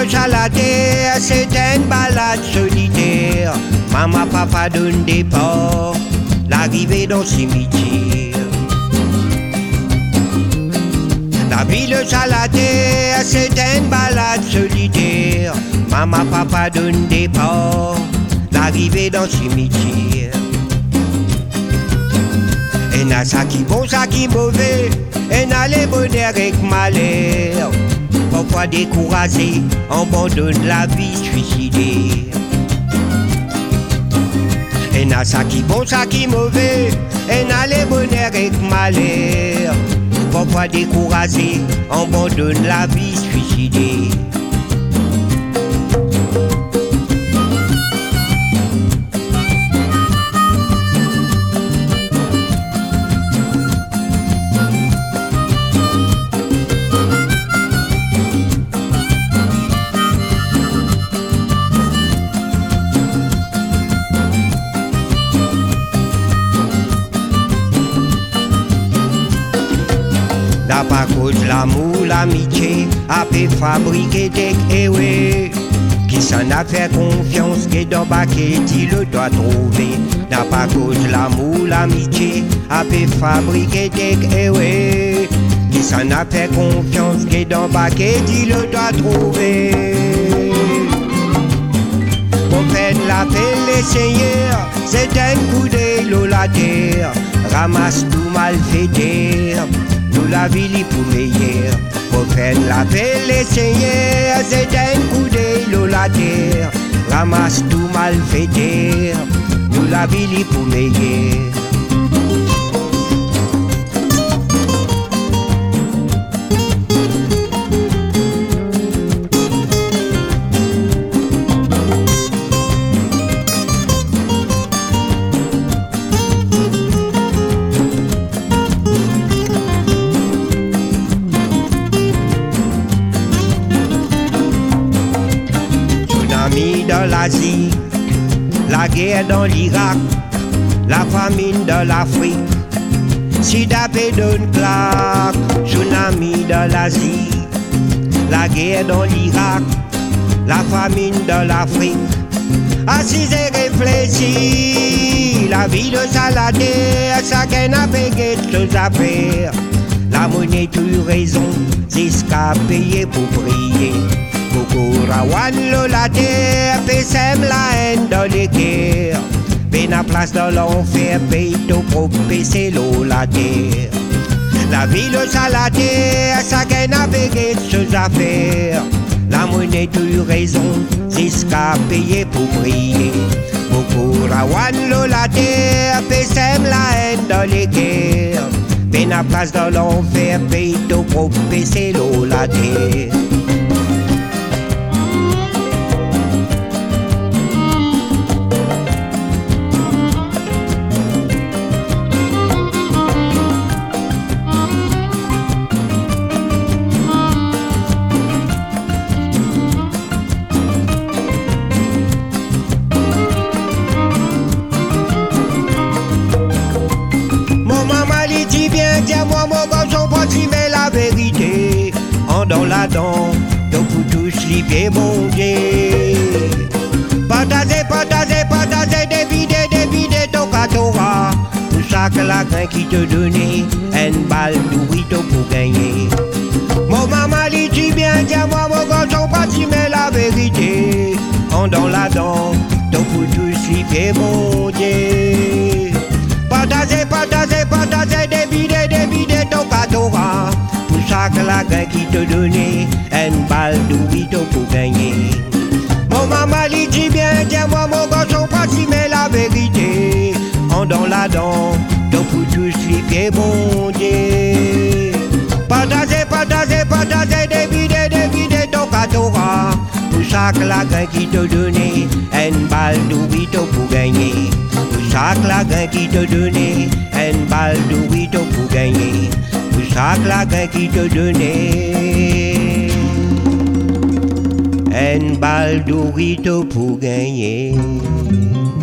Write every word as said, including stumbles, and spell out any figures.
ville à la terre, c'était une balade solitaire. Maman, papa donne des ports, l'arrivée dans le cimetière. La ville à la terre, c'était une balade solitaire. Maman, papa donne des ports, l'arrivée dans le cimetière. Et n'a ça qui bon, ça qui mauvais, et n'a les bonheurs et malheur. Parfois découragé, abandonne la vie suicidée. Et n'a ça qui bon, ça qui mauvais, et n'a les bonheurs et malheur. Parfois découragé, abandonne la vie suicidée. N'a pas cause l'amour, l'amitié, a pu fabriquer des héros. Qui s'en a fait confiance, qui dans baquet, il le doit trouver. N'a pas cause l'amour, l'amitié, a pu fabriquer des héros. Qui s'en a fait confiance, qui dans baquet, il le doit trouver. Pour faire la paix, les seigneurs, c'est un coup de l'eau la terre, ramasse tout mal fait. Nous la ville pour meilleur, pour faire la paix, les seigneurs, c'est un coup de l'eau la terre, ramasse tout mal fait. Nous la ville pour meilleur. Dans l'Asie, la guerre dans l'Irak, la famine dans l'Afrique, sida donne claque, tsunami dans l'Asie, la guerre dans l'Irak, la famine dans l'Afrique. Assis et réfléchi, la vie de Saladin, chacun n'a pas quelque chose à faire. La monnaie tue raison, c'est ce qu'a payé pour prier. Coco Rawan la terre, sème la haine dans les guerres. Ben à place dans l'enfer, paye tout pour baisser l'eau la terre. La ville à la terre, chacun avait quelque chose à faire. La monnaie tue raison, c'est ce qu'a payé pour prier. Coco Rawan la terre, sème la haine dans les guerres. Ben à place dans l'enfer, paye tout pour baisser l'eau la terre. Tiens-moi mon garçon, pas si mais la vérité. En dans la dent, donc vous tous les pieds mon Dieu. Partagez, partagez, partagez, dévidez, dévidez ton catora. Pour chaque latin qui te donnait, une balle d'ourito pour gagner. Mon maman lui dit bien, tiens-moi mon garçon, pas si mais la vérité. En dans la dent, donc vous tous les pieds mon Dieu. Partagez, partagez, partagez, dévidez, dévidez ton catora. Pour chaque latin qui te donnait, une balle d'ourito pour gagner. Mon maman lui dit bien, tiens-moi mon garçon, pas si mais la vérité. En dans la dent, donc pour tous les pieds bon Dieu. Partagez, partagez, partagez, dévidez, dévidez ton catora. Pour chaque latin qui te donnait, une balle d'ourito pour gagner. Chaque latin qui te donnait, une balle d'ourito pour gagner. Pour chaque latin qui te donnait, une balle d'ourito pour gagner.